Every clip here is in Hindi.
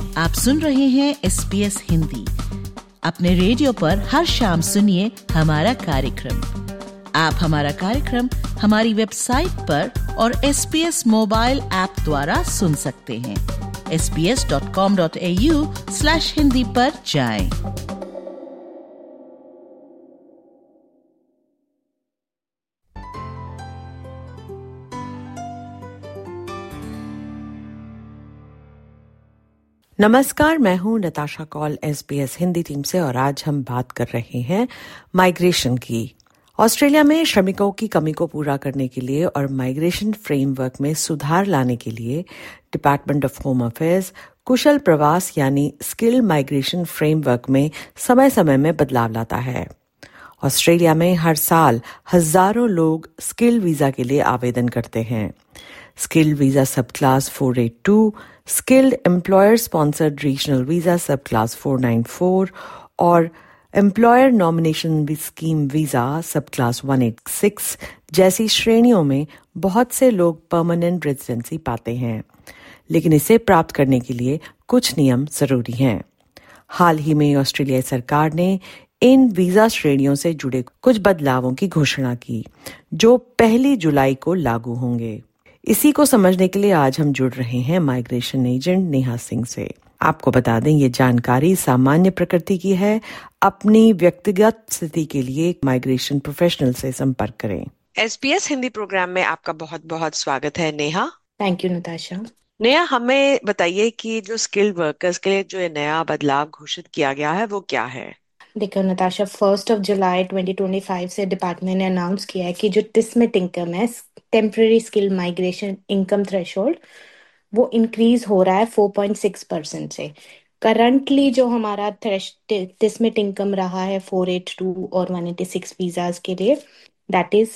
आप सुन रहे हैं SBS हिंदी। अपने रेडियो पर हर शाम सुनिए हमारा कार्यक्रम। आप हमारा कार्यक्रम हमारी वेबसाइट पर और SBS मोबाइल ऐप द्वारा सुन सकते हैं। sbs.com.au/hindi पर जाएं। नमस्कार, मैं हूं नताशा कौल SBS हिंदी टीम से और आज हम बात कर रहे हैं माइग्रेशन की। ऑस्ट्रेलिया में श्रमिकों की कमी को पूरा करने के लिए और माइग्रेशन फ्रेमवर्क में सुधार लाने के लिए डिपार्टमेंट ऑफ होम अफेयर्स कुशल प्रवास यानी स्किल माइग्रेशन फ्रेमवर्क में समय समय में बदलाव लाता है। ऑस्ट्रेलिया में हर साल हजारों लोग स्किल वीजा के लिए आवेदन करते हैं। Skill visa subclass 482, skilled employer sponsored regional visa subclass 494 और employer nomination scheme visa subclass 186 जैसी श्रेणियों में बहुत से लोग परमानेंट रेजिडेंसी पाते हैं, लेकिन इसे प्राप्त करने के लिए कुछ नियम जरूरी हैं। हाल ही में ऑस्ट्रेलिया सरकार ने इन वीजा श्रेणियों से जुड़े कुछ बदलावों की घोषणा की, जो 1 जुलाई को लागू होंगे। इसी को समझने के लिए आज हम जुड़ रहे हैं माइग्रेशन एजेंट नेहा सिंह से। आपको बता दें, ये जानकारी सामान्य प्रकृति की है। अपनी व्यक्तिगत स्थिति के लिए माइग्रेशन प्रोफेशनल से संपर्क करें। SBS हिंदी प्रोग्राम में आपका बहुत बहुत स्वागत है नेहा। Thank you Natasha. नेहा, हमें बताइए कि जो स्किल्ड वर्कर्स के लिए जो ये नया बदलाव घोषित किया गया है वो क्या है? देखो नताशा, 1 जुलाई 2025 से डिपार्टमेंट ने अनाउंस किया है कि जो टिस्मेट इनकम है, temporary skill migration income threshold, वो इंक्रीज हो रहा है 4.6% से। करंटली जो हमारा टिस्मेट इनकम रहा है 482 और 186 वीजाज के लिए, दैट इज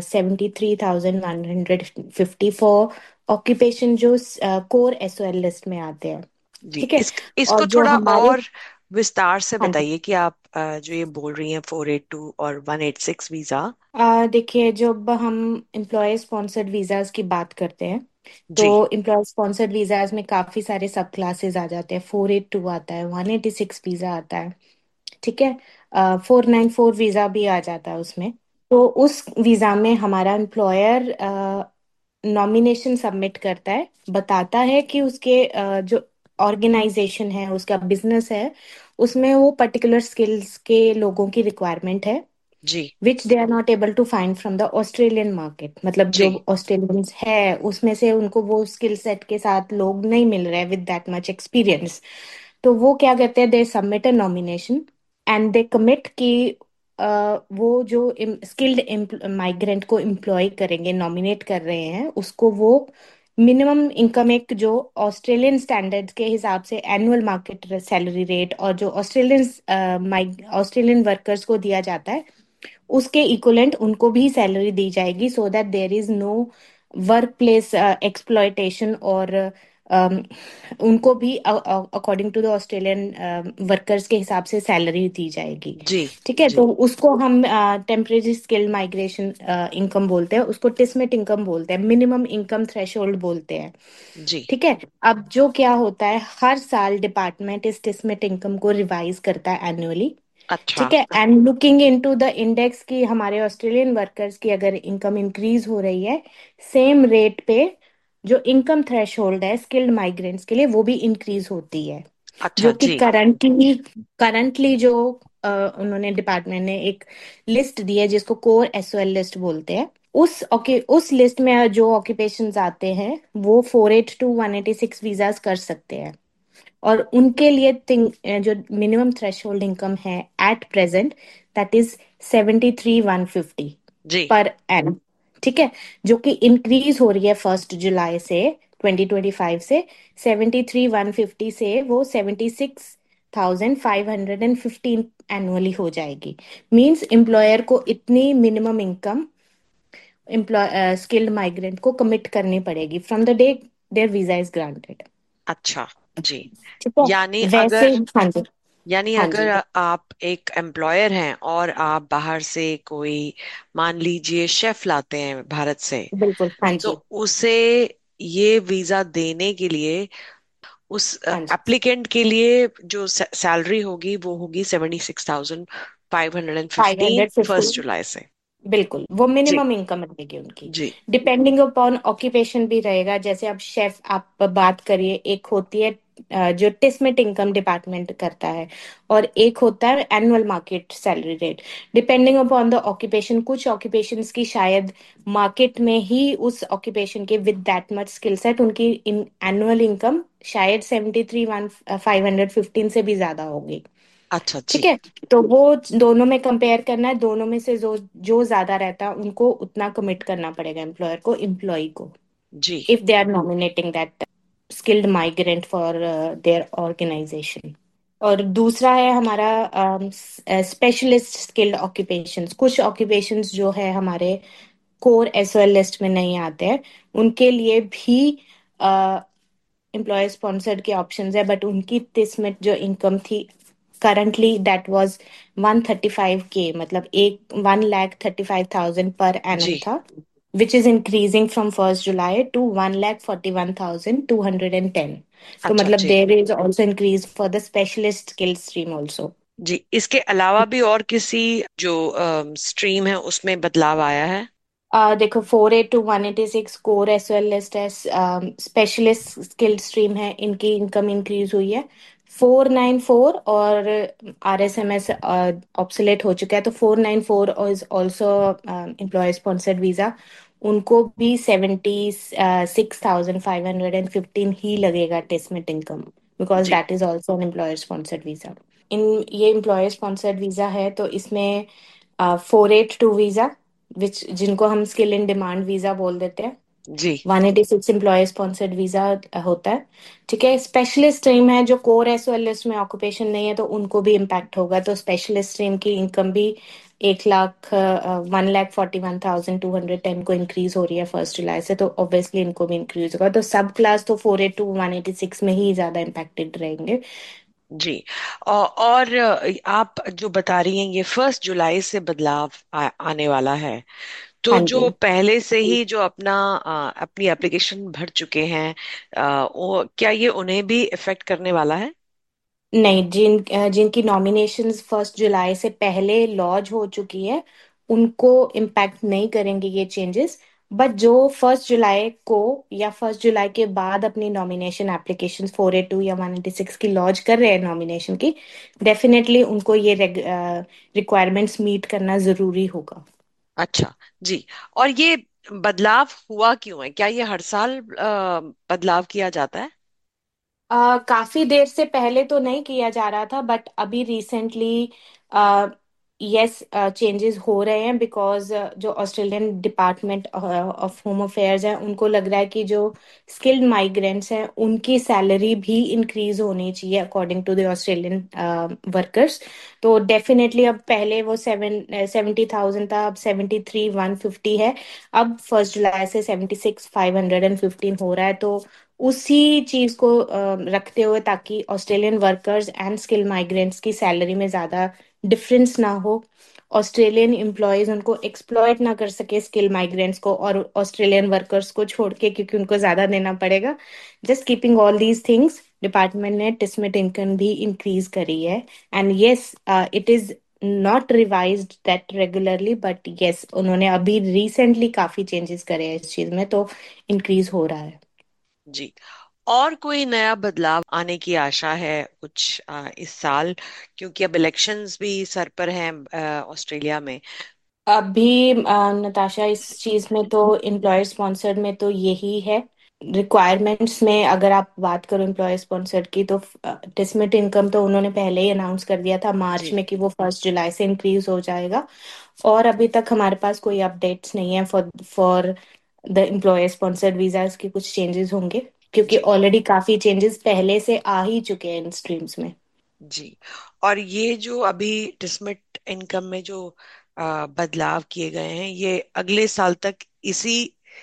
73,150 फॉर ऑक्यूपेशन जो कोर SOL लिस्ट में आते हैं। ठीक है, इसको थोड़ा और विस्तार से हाँ बताइए कि आप जो ये बोल रही हैं 482 और 186 वीजा। देखिए, जब हम एम्प्लॉयर स्पॉन्सर्ड वीजाज की बात करते हैं तो एम्प्लॉयर स्पॉन्सर्ड वीजाज में काफी सारे सब क्लासेस आ जाते हैं। 482 आता है, 186 वीजा आता है, ठीक है, 494 वीजा भी आ जाता है उसमें। तो उस वीजा में हमारा एम्प्लॉयर नॉमिनेशन सबमिट करता है, बताता है कि उसके जो ऑर्गेनाइजेशन है, उसका बिजनेस है, उसमें वो पर्टिकुलर स्किल्स के लोगों की रिक्वायरमेंट है which they are not able to find from the Australian market. मतलब जो ऑस्ट्रेलियंस है उसमें से उनको वो स्किल सेट के साथ लोग नहीं मिल रहे विद दैट मच एक्सपीरियंस। तो वो क्या कहते हैं, they submit a nomination and they commit कि वो जो स्किल्ड माइग्रेंट को एम्प्लॉय करेंगे, नॉमिनेट कर रहे हैं, उसको वो मिनिमम इनकम, एक जो ऑस्ट्रेलियन स्टैंडर्ड्स के हिसाब से एनुअल मार्केट सैलरी रेट और जो ऑस्ट्रेलियन वर्कर्स को दिया जाता है उसके इक्वलेंट उनको भी सैलरी दी जाएगी, so that there is no workplace exploitation और उनको भी according to the Australian workers के हिसाब से सैलरी दी जाएगी। ठीक है, तो उसको हम टेम्परेरी स्किल्ड माइग्रेशन इनकम बोलते हैं, उसको टिस्मेट इनकम बोलते हैं, मिनिमम इनकम थ्रेशोल्ड बोलते हैं। ठीक है, अब जो क्या होता है, हर साल डिपार्टमेंट इस टिस्मेट इनकम को रिवाइज करता है एनुअली। ठीक है, and looking into the index की हमारे ऑस्ट्रेलियन वर्कर्स की अगर इनकम इंक्रीज हो रही है सेम रेट पे, जो इनकम थ्रेशोल्ड है स्किल्ड माइग्रेंट्स के लिए वो भी इंक्रीज होती है। जो कि करंटली जो उन्होंने डिपार्टमेंट ने एक लिस्ट दी है जिसको कोर SOL लिस्ट बोलते हैं, उस लिस्ट में जो ऑक्यूपेशंस आते हैं वो 482 186 वीजास कर सकते हैं और उनके लिए जो मिनिमम थ्रेशोल्ड इनकम है at present that is 73,150 per annum. ठीक है, जो कि इंक्रीज हो रही है 1 जुलाई से 2025 से 73,150 से वो 76,515 एनुअली हो जाएगी। मींस एम्प्लॉयर को इतनी मिनिमम इनकम स्किल्ड माइग्रेंट को कमिट करनी पड़ेगी from the day their visa is granted. अच्छा जी, यानी अगर आप एक एम्प्लॉयर हैं और आप बाहर से कोई, मान लीजिए शेफ लाते हैं भारत से, बिल्कुल, हाँ जी, तो उसे ये वीजा देने के लिए उस हाँ जी, एप्लीकेंट के लिए जो सैलरी होगी वो होगी 76,515 550। 1 जुलाई से। बिल्कुल, वो जी। मिनिमम इनकम रहेगी उनकी। जी। डिपेंडिंग अपॉन ऑक्यूपेशन भी रहेगा। जैसे अब शेफ आप बात करिए, एक होती है जो टिस्मेट इनकम डिपार्टमेंट करता है, और एक होता है annual market salary rate. Depending upon the occupation, कुछ ऑक्यूपेशंस की शायद मार्केट में ही उस ऑक्यूपेशन के with that much skill set उनकी इन एनुअल इनकम शायद 73,515 से भी ज्यादा होगी। अच्छा। ठीक जी। है, तो वो दोनों में कंपेयर करना है। दोनों में से जो जो ज्यादा रहता है उनको उतना कमिट करना पड़ेगा एम्प्लॉयर को, एम्प्लॉय को, जी। If they are nominating that skilled migrant for their organization. और दूसरा है हमारा स्पेशलिस्ट स्किल्ड ऑक्यूपेशंस। कुछ ऑक्यूपेशंस जो है हमारे कोर एसओएल लिस्ट में नहीं आते हैं, उनके लिए भी एम्प्लॉयर स्पॉन्सर्ड के ऑप्शंस है, बट उनकी तिस्मेट जो इनकम थी करंटली दैट वाज 135K, मतलब एक 1,35,000 पर जी। एनम था, which is increasing from 1st July to 1,41,210. तो अच्छा। मतलब जी। there is also increase for the specialist skill stream also. जी, इसके अलावा भी और किसी जो स्ट्रीम है उसमें बदलाव आया है? देखो, 482 186 कोर एस वेल लिस्ट है, स्पेशलिस्ट स्किल स्ट्रीम है, इनकी इनकम इंक्रीज हुई है। 494 और RSMS ऑब्सोलेट हो चुका है, तो 494 is also employ sponsored visa. उनको भी 76,515 ही लगेगा टेस्टमेंट इनकम, बिकॉज जी। That is also an employer sponsored visa. In ये एम्प्लॉयर स्पॉन्सर्ड वीजा है, तो इसमें 482 वीजा, विच जिनको हम स्किल इन डिमांड वीजा बोल देते हैं, जी। 186 एम्प्लॉय स्पॉन्सर्ड वीजा होता है। ठीक है, स्पेशलिस्ट स्ट्रीम है, जो कोर एसओएल लिस्ट में ऑक्यूपेशन नहीं है तो उनको भी इम्पैक्ट होगा। तो स्पेशलिस्ट स्ट्रीम की इनकम भी 1,41,210 को इंक्रीज हो रही है 1 जुलाई से, तो ऑब्वियसली इनको भी इंक्रीज होगा। तो सब क्लास तो 482 186 में ही ज्यादा इम्पैक्टेड रहेंगे। जी। और आप जो बता रही हैं ये 1 जुलाई से बदलाव आने वाला है, तो हाँ जो जी। पहले से ही जो अपनी एप्लीकेशन भर चुके हैं, वो क्या ये उन्हें भी इफेक्ट करने वाला है? नहीं, जिनकी नॉमिनेशंस 1 जुलाई से पहले लॉन्च हो चुकी है उनको इम्पैक्ट नहीं करेंगे ये चेंजेस। बट जो 1 जुलाई को या 1 जुलाई के बाद अपनी नॉमिनेशन एप्लीकेशन 482 या 186 की लॉन्च कर रहे हैं नॉमिनेशन की, डेफिनेटली उनको ये रिक्वायरमेंट्स मीट करना जरूरी होगा। अच्छा। जी। और ये बदलाव हुआ क्यों है? क्या ये हर साल बदलाव किया जाता है? काफी देर से पहले तो नहीं किया जा रहा था, बट अभी रिसेंटली यस चेंजेस हो रहे हैं, बिकॉज जो Australian department of home affairs है उनको लग रहा है कि जो स्किल्ड माइग्रेंट्स हैं उनकी सैलरी भी इंक्रीज होनी चाहिए according to the Australian workers. तो डेफिनेटली अब पहले वो 70,000 था, अब 73,150 है। अब 1 जुलाई से 76,515 हो रहा है। तो उसी चीज को रखते हुए, ताकि Australian workers and skill migrants की सैलरी में ज्यादा डिफरेंस ना हो, ऑस्ट्रेलियन एम्प्लॉयज उनको एक्सप्लॉयट ना कर सके स्किल माइग्रेंट्स को और ऑस्ट्रेलियन वर्कर्स को छोड़ के, क्योंकि उनको ज्यादा देना पड़ेगा। Just keeping all these things, department ने टिस्मेट इनकम भी इंक्रीज करी है। And yes, it is not revised that regularly, but yes उन्होंने अभी रिसेंटली काफी चेंजेस करे हैं इस चीज में, तो इंक्रीज हो रहा है। जी। और कोई नया बदलाव आने की आशा है कुछ इस साल? क्योंकि अब इलेक्शंस भी सर पर हैं ऑस्ट्रेलिया में। अभी नताशा, इस चीज में तो एम्प्लॉयर स्पॉन्सर्ड में तो यही है। रिक्वायरमेंट्स में अगर आप बात करो एम्प्लॉयर स्पॉन्सर्ड की, तो टिस्मेट इनकम तो उन्होंने पहले ही अनाउंस कर दिया था मार्च जी। में कि वो 1 जुलाई से इंक्रीज हो जाएगा। और अभी तक हमारे पास कोई अपडेट्स नहीं है for for the employer sponsored visas की कुछ चेंजेस होंगे, क्योंकि जी। ऑलरेडी काफी चेंजेस पहले से आ ही चुके हैं इन स्ट्रीम्स में। जी। और ये जो अभी डिसमिट इनकम में जो बदलाव किए गए हैं, ये अगले साल तक इसी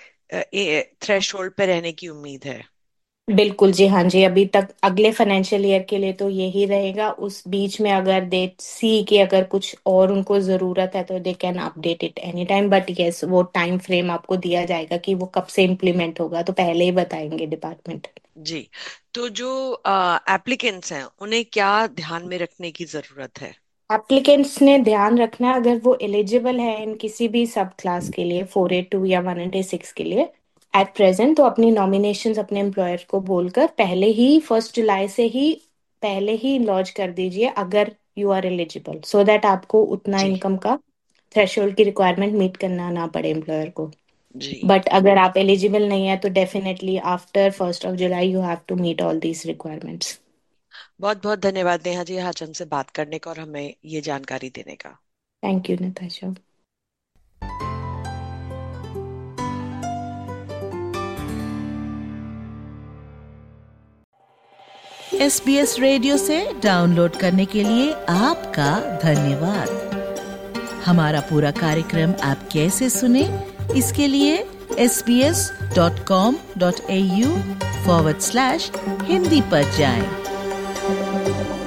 थ्रेश होल्ड पे रहने की उम्मीद है? बिल्कुल जी, हाँ जी, अभी तक अगले फाइनेंशियल ईयर के लिए तो यही रहेगा। उस बीच में अगर दे सी कि अगर कुछ और उनको जरूरत है तो they can update it any time, but yes वो टाइम फ्रेम आपको दिया जाएगा कि वो कब से इम्प्लीमेंट होगा, तो पहले ही बताएंगे डिपार्टमेंट। जी। तो जो एप्लीकेंट्स हैं उन्हें क्या ध्यान में रखने की जरूरत है? एप्लीकेंट्स ने ध्यान रखना, अगर वो एलिजिबल है इन किसी भी सब क्लास के लिए, 482 या 186 के लिए एट प्रेजेंट, तो अपनी नॉमिनेशंस अपने एम्प्लॉयर को बोलकर पहले ही 1 जुलाई से ही पहले ही लॉन्च कर दीजिए, अगर you are eligible, so that आपको उतना जी। इनकम का थ्रेशोल्ड की रिक्वायरमेंट मीट करना ना पड़े एम्प्लॉयर को। जी। बट अगर आप एलिजिबल नहीं है तो definitely after 1 July you have to meet all these requirements. बहुत बहुत धन्यवाद नेहा जी आज हमसे बात करने का और हमें ये जानकारी देने का। Thank you Natasha. SBS radio से डाउनलोड करने के लिए आपका धन्यवाद। हमारा पूरा कार्यक्रम आप कैसे सुने, इसके लिए sbs.com.au/hindi पर जाएं।